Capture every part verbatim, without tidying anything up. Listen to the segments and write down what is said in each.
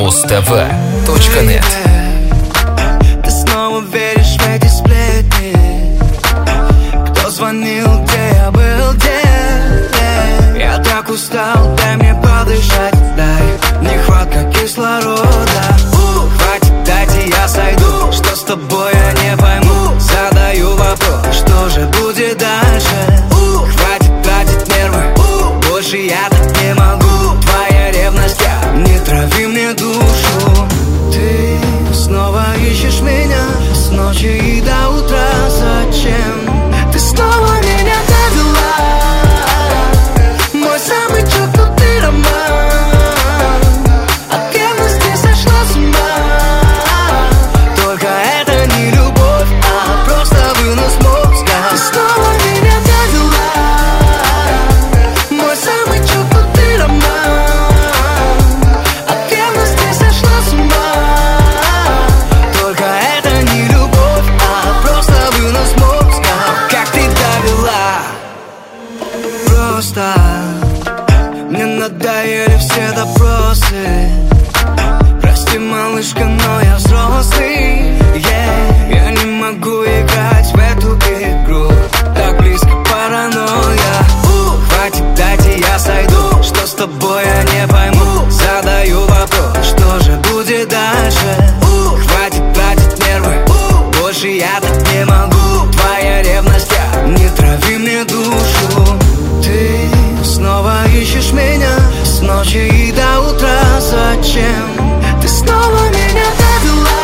Муз-ТВ точка нет. Ты снова веришь в эти сплетни? Кто звонил, где я был, где? Я так устал, дай мне подышать, дай. Нехватка кислорода. Хватит, дайте я сойду. Что с тобой, я не пойму. Задаю вопрос, что же будет дальше? Хватит тратить нервы, больше я так не могу. Твоя ревность, я, не трави мне душу. Ты снова ищешь меня с ночи и до утра. Зачем ты снова меня довела? Мой самый чокнутый роман. От ревности сошла с ума. Только это не любовь, а просто вынос мозга. Ты снова меня довела. Мой самый чокнутый роман. От ревности сошла с ума. Только это не любовь, а просто вынос мозга. Как ты довела? Просто мне надоели все допросы. Прости, малышка, но я взрослый, yeah. Я не могу играть в эту игру. Так близко паранойя. Хватит, дайте я сойду. Что с тобой, я не пойму. Задаю вопрос, что же будет дальше? Хватит тратить нервы, больше я так не могу. Твоя ревность, я, не трави мне душу. Ты снова ищешь меня с ночи и до утра. Зачем ты снова меня довела?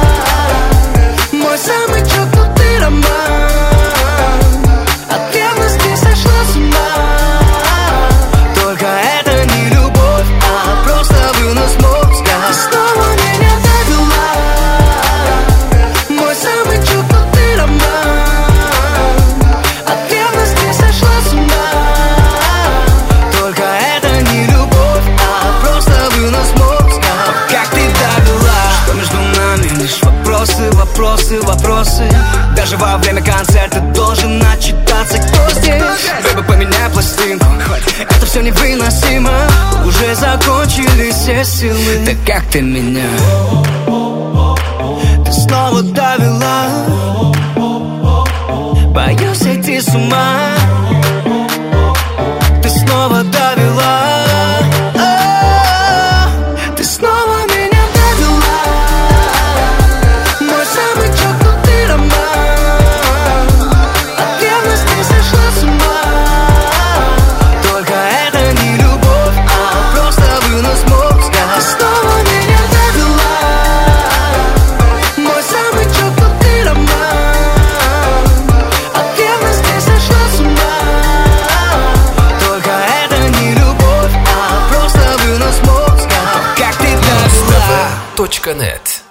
Мой самый чокнутый роман. От ревности сошла с ума. Только это не любовь, а просто вынос мозга. Ты снова меня довела. Мой самый чокнутый роман. От ревности сошла с ума. Только это не любовь, а просто вынос мозга. Как ты довела? Что между нами? Лишь вопросы, вопросы, вопросы. Даже во время концерта должен отчитаться, кто здесь. Бэйби, поменяй пластинку. Это все невыносимо. Уже закончились все силы. Да как ты меня? Ты снова довела. Боюсь сойти с ума. Ты снова довела. А, Ты снова меня довела. Мой самый чокнутый роман. От ревности сошла с ума. Только это не любовь, а просто вынос мозга. Ты снова меня довела. Мой самый чокнутый роман. От ревности сошла с ума. Только это не любовь, а просто вынос мозга. Как ты довела? Точка нет.